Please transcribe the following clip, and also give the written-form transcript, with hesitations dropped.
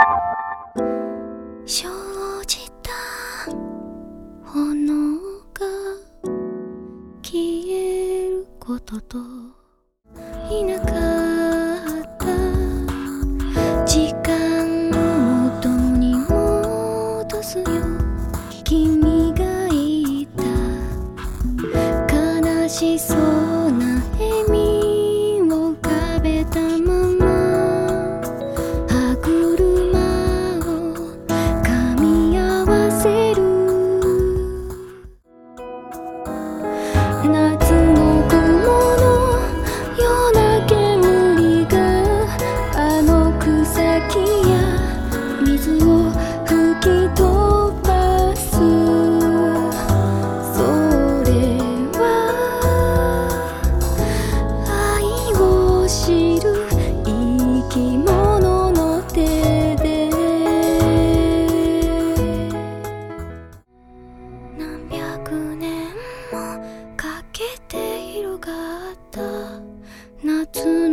生じた炎が消えることといなかった時間を元に戻すよ君がいた悲しそうな笑みを浮かべたまま歯車を噛み合わせる夏の雲のような煙があの草木や水を吹き飛ばすそれは愛を知る生き物の手で何百年もかけて広がった夏の